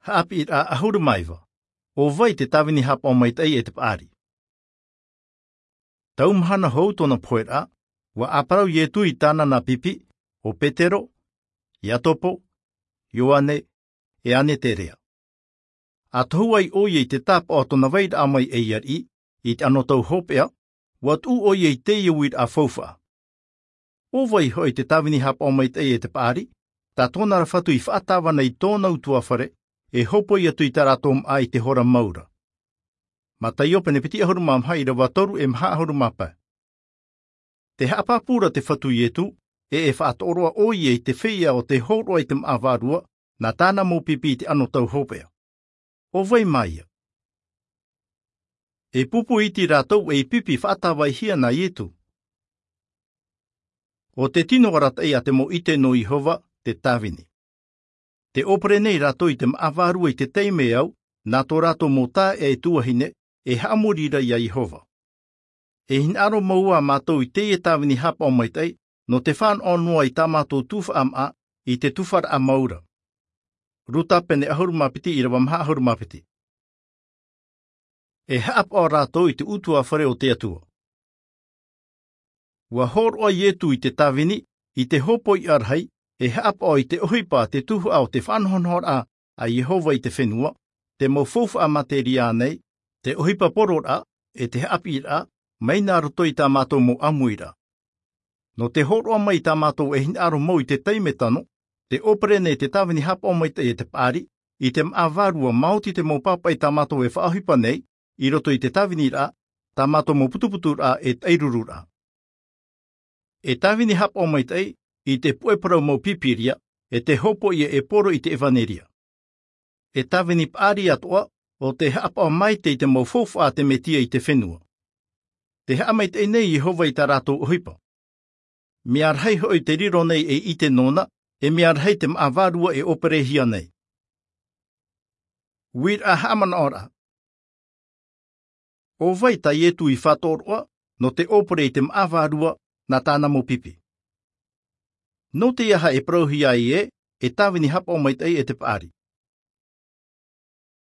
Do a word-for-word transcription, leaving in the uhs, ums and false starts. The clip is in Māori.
Haapi a ahuru maiva. O vai te tawini hapa o maitai e te paari. Taumhana hou tona poera, wa aparau yetu i tāna na pipi, o Petero, Iatopo, Ioane, e ane terea. A tohu ai o ye te tapa o tona vaida amai e iari, i te anotau hopea, wat u o ye te iawid a faufa. O vai hoi te tawini hapa o maitai e te paari, ta tōna rafatu i whaatawana i tōna utua whare, e hopo i atu i taratom a i te hora maura. Ma tai opene piti ahuru mamhai ra watoru e mha ahuru mapa. Te hapapura te whatu i etu, e e whaatoroa o i e te whia o te horo i te maawarua, na tāna mō pipi te anotau hopea. O vai maia. E pupu iti rātou e pipi whaatawai hia na ietu. O te tino warata e a te mo ite no Ihova, te tawini. Te opere nei rātou i te maawarua i te teime au, nā tō rātou mō tā e tuahine, e haamurira i a Ihova. E hin aro maua mātou i te e tawini hapa o maitai, no te whan onua i tā mātou tuwha am a, i te tuwhara a maura. Ruta pene ahuru mapiti i rawa maha ahuru mapiti. E haapa o rātou i te utua whare o te atua. Ua horo ai etu i te tawini, i te hopo i arhai, e haapa o i te ohipa te tuhu au te whanhonhor a, a Yehova i te whenua, te maufofa a materia nei, te ohipa porora, e te haapi ira, mai nā roto i tā mātou mo amuira. No te horoa mai tā mātou e hin aro mau i te taimetano, te opere nei te tawini hapa o mai te e te pāri, i te maawarua mauti te mo papa i tā mātou e whaahipa nei, i roto i te tawini ra, tā mātou mo putuputu ra e teiruru ra. E tawini hapa o mai tei, i te pueparau mo pipiria, e te hopo i e poro i te evaneria. E tawini pāri atoa, o te hapa o mai te i te maufofa a te metia i te whenua. Te haa mai te nei Jehova i tā rātou ohipa. Me arhei hoi te riro nei e i te nona, e me arhei te maawarua e opere hia nei. Wir a hamana ora. O vai ta ietu i whatoroa, no te opere i te maawarua, na tāna mo pipi. No te iaha e prohi ai e, e tawini hapa o mai tei e te paari.